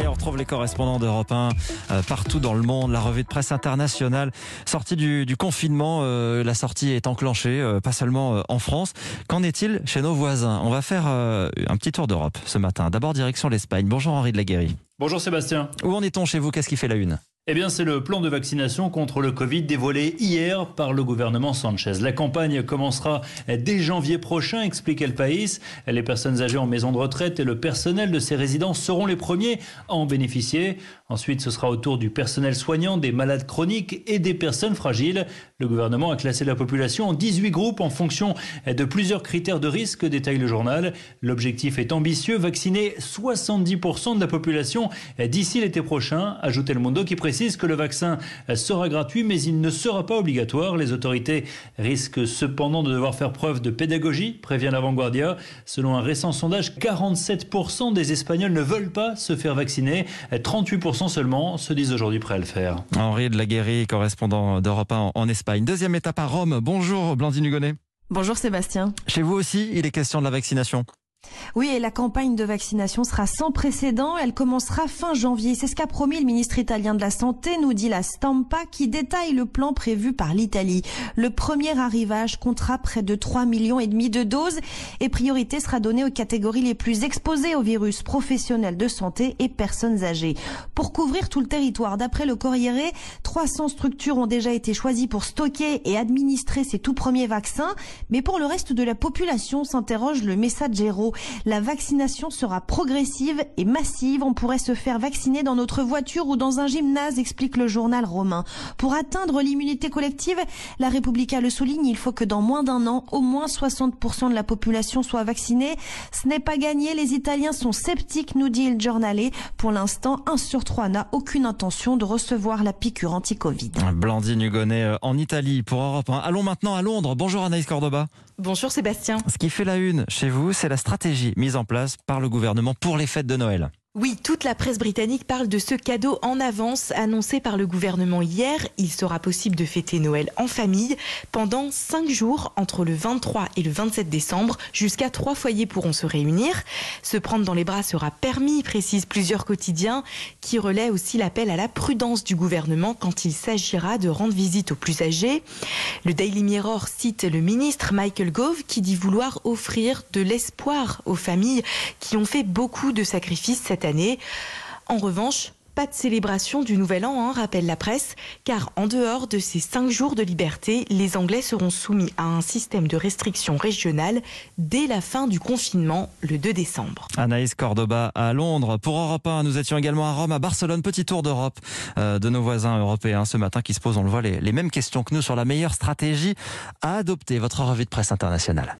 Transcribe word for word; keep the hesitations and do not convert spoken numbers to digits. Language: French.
on retrouve les correspondants d'Europe un euh, partout dans le monde. La revue de presse internationale, sortie du, du confinement, euh, la sortie est enclenchée, euh, pas seulement euh, en France. Qu'en est-il chez nos voisins? On va faire euh, un petit tour d'Europe ce matin. D'abord direction l'Espagne. Bonjour Henri de la Guéry. Bonjour Sébastien. Où en est-on chez vous? Qu'est-ce qui fait la une? Eh bien, c'est le plan de vaccination contre le Covid dévoilé hier par le gouvernement Sanchez. La campagne commencera dès janvier prochain, explique El País. Les personnes âgées en maison de retraite et le personnel de ces résidences seront les premiers à en bénéficier. Ensuite, ce sera au tour du personnel soignant, des malades chroniques et des personnes fragiles. Le gouvernement a classé la population en dix-huit groupes en fonction de plusieurs critères de risque, détaille le journal. L'objectif est ambitieux, vacciner soixante-dix pour cent de la population d'ici l'été prochain, ajoute El Mundo qui précise que le vaccin sera gratuit mais il ne sera pas obligatoire. Les autorités risquent cependant de devoir faire preuve de pédagogie, prévient La Vanguardia. Selon un récent sondage, quarante-sept pour cent des Espagnols ne veulent pas se faire vacciner. trente-huit pour cent seulement se disent aujourd'hui prêts à le faire. Henri de la Guéry, correspondant d'Europe un en Espagne. Deuxième étape à Rome. Bonjour Blandine Hugonnet. Bonjour Sébastien. Chez vous aussi, il est question de la vaccination. Oui, et la campagne de vaccination sera sans précédent. Elle commencera fin janvier. C'est ce qu'a promis le ministre italien de la Santé, nous dit la Stampa, qui détaille le plan prévu par l'Italie. Le premier arrivage comptera près de trois millions et demi de doses et priorité sera donnée aux catégories les plus exposées au virus, professionnels de santé et personnes âgées. Pour couvrir tout le territoire, d'après le Corriere, trois cents structures ont déjà été choisies pour stocker et administrer ces tout premiers vaccins. Mais pour le reste de la population, s'interroge le Messaggero. La vaccination sera progressive et massive. On pourrait se faire vacciner dans notre voiture ou dans un gymnase, explique le journal romain. Pour atteindre l'immunité collective, la Repubblica le souligne, il faut que dans moins d'un an, au moins soixante pour cent de la population soit vaccinée. Ce n'est pas gagné, les Italiens sont sceptiques, nous dit il Giornale. Pour l'instant, un sur trois n'a aucune intention de recevoir la piqûre anti-Covid. Blandine Hugonnet en Italie pour Europe un. Allons maintenant à Londres. Bonjour Anaïs Cordoba. Bonjour Sébastien. Ce qui fait la une chez vous, c'est la stratégie mise en place par le gouvernement pour les fêtes de Noël. Oui, toute la presse britannique parle de ce cadeau en avance annoncé par le gouvernement hier. Il sera possible de fêter Noël en famille pendant cinq jours entre le vingt-trois et le vingt-sept décembre. Jusqu'à trois foyers pourront se réunir. Se prendre dans les bras sera permis, précisent plusieurs quotidiens, qui relaient aussi l'appel à la prudence du gouvernement quand il s'agira de rendre visite aux plus âgés. Le Daily Mirror cite le ministre Michael Gove qui dit vouloir offrir de l'espoir aux familles qui ont fait beaucoup de sacrifices cette année. En revanche, pas de célébration du Nouvel An, hein, rappelle la presse, car en dehors de ces cinq jours de liberté, les Anglais seront soumis à un système de restrictions régionales dès la fin du confinement, le deux décembre. Anaïs Cordoba à Londres. Pour Europe un, nous étions également à Rome, à Barcelone. Petit tour d'Europe euh, de nos voisins européens ce matin qui se posent, on le voit, les, les mêmes questions que nous sur la meilleure stratégie à adopter. Votre revue de presse internationale.